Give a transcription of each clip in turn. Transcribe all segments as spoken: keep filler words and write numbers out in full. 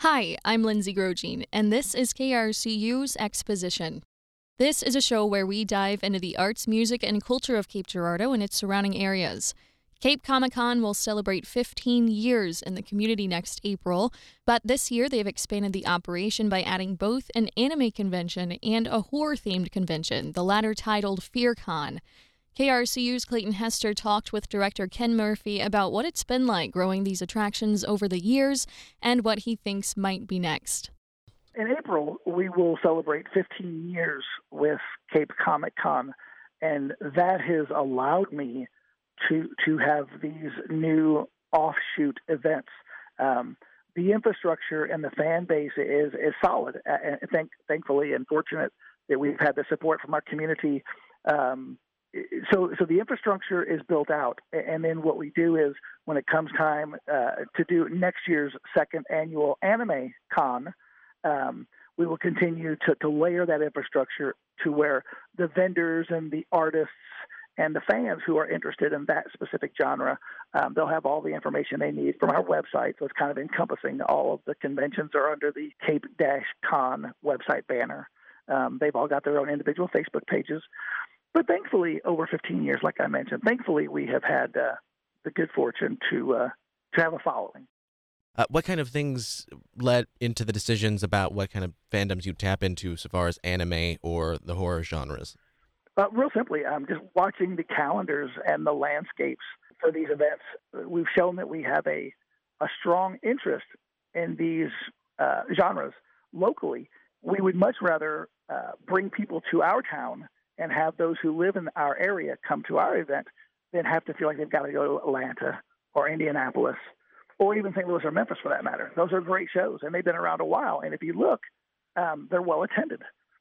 Hi, I'm Lindsay Grogine, and this is K R C U's Exposition. This is a show where we dive into the arts, music, and culture of Cape Girardeau and its surrounding areas. Cape Comic Con will celebrate fifteen years in the community next April, but this year they've expanded the operation by adding both an anime convention and a horror-themed convention, the latter titled FearCon. K R C U's Clayton Hester talked with director Ken Murphy about what it's been like growing these attractions over the years and what he thinks might be next. In April, we will celebrate fifteen years with Cape Comic Con, and that has allowed me to to have these new offshoot events. Um, the infrastructure and the fan base is is solid, and thank, thankfully and fortunate that we've had the support from our community. Um, So, so the infrastructure is built out, and then what we do is, when it comes time uh, to do next year's second annual Anime Con, um, we will continue to, to layer that infrastructure to where the vendors and the artists and the fans who are interested in that specific genre, um, they'll have all the information they need from our website. So it's kind of encompassing. All of the conventions are under the Cape-Con website banner. Um, they've all got their own individual Facebook pages. But thankfully, over fifteen years, like I mentioned, thankfully we have had uh, the good fortune to uh, to have a following. Uh, what kind of things led into the decisions about what kind of fandoms you tap into so far as anime or the horror genres? Uh, real simply, um, just watching the calendars and the landscapes for these events. We've shown that we have a, a strong interest in these uh, genres locally. We would much rather uh, bring people to our town and have those who live in our area come to our event than have to feel like they've got to go to Atlanta or Indianapolis or even Saint Louis or Memphis, for that matter. Those are great shows, and they've been around a while. And if you look, um, they're well attended.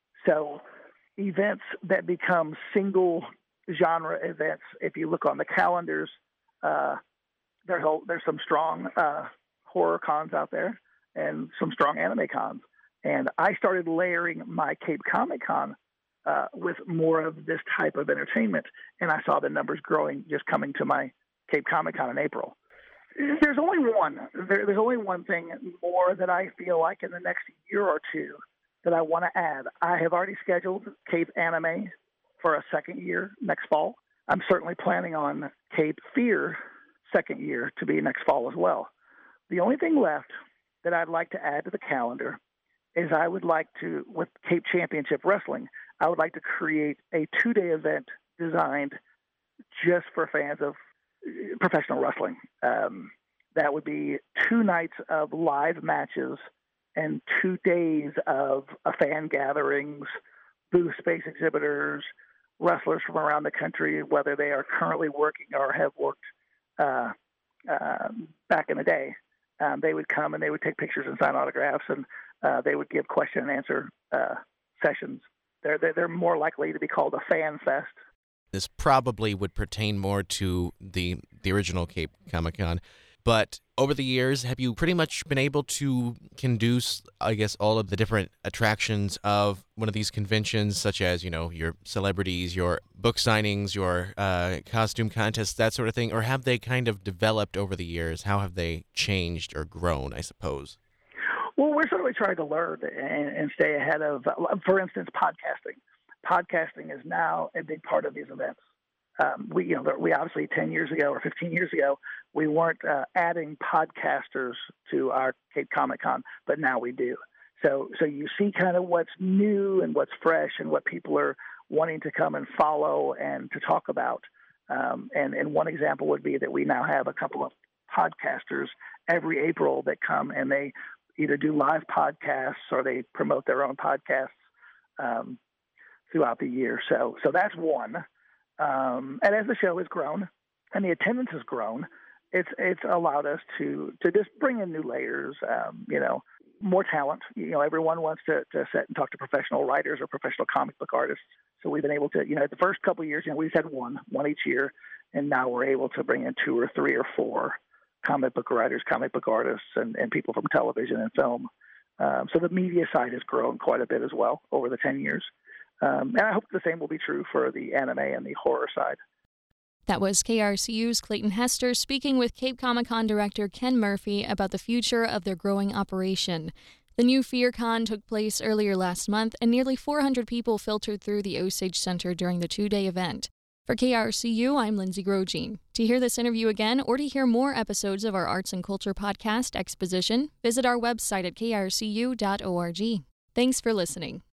So events that become single genre events, if you look on the calendars, uh, there's, a, there's some strong uh, horror cons out there and some strong anime cons. And I started layering my Cape Comic Con Uh, with more of this type of entertainment, and I saw the numbers growing just coming to my Cape Comic Con in April. There's only one. There, there's only one thing more that I feel like in the next year or two that I want to add. I have already scheduled Cape Anime for a second year next fall. I'm certainly planning on Cape Fear second year to be next fall as well. The only thing left that I'd like to add to the calendar is I would like to, with Cape Championship Wrestling, I would like to create a two-day event designed just for fans of professional wrestling. Um, that would be two nights of live matches and two days of uh, fan gatherings, booth space exhibitors, wrestlers from around the country, whether they are currently working or have worked uh, uh, back in the day. Um, they would come and they would take pictures and sign autographs, and uh, they would give question and answer uh, sessions. They're, they're they're more likely to be called a fan fest. This probably would pertain more to the the original Cape Comic Con, but over the years, have you pretty much been able to conduce, I guess, all of the different attractions of one of these conventions, such as, you know, your celebrities, your book signings, your uh, costume contests, that sort of thing, or have they kind of developed over the years? How have they changed or grown, I suppose? Well, we're certainly trying to learn and, and stay ahead of, for instance, podcasting. Podcasting is now a big part of these events. Um, we, you know, we obviously ten years ago or fifteen years ago, we weren't uh, adding podcasters to our Cape Comic Con, but now we do. So, so you see kind of what's new and what's fresh and what people are wanting to come and follow and to talk about. Um, and, and one example would be that we now have a couple of podcasters every April that come and they either do live podcasts or they promote their own podcasts um, throughout the year. So, so that's one. Um, and as the show has grown and the attendance has grown, it's it's allowed us to to just bring in new layers. Um, you know, more talent. You know, everyone wants to to sit and talk to professional writers or professional comic book artists. So we've been able to, you know, the first couple of years, you know, we've had one, one each year, and now we're able to bring in two or three or four comic book writers, comic book artists, and, and people from television and film. Um, so the media side has grown quite a bit as well over the ten years. Um, and I hope the same will be true for the anime and the horror side. That was K R C U's Clayton Hester speaking with Cape Comic Con director Ken Murphy about the future of their growing operation. The new FearCon took place earlier last month, and nearly four hundred people filtered through the Osage Center during the two-day event. For K R C U, I'm Lindsay Grogine. To hear this interview again or to hear more episodes of our arts and culture podcast, Exposition, visit our website at k r c u dot org. Thanks for listening.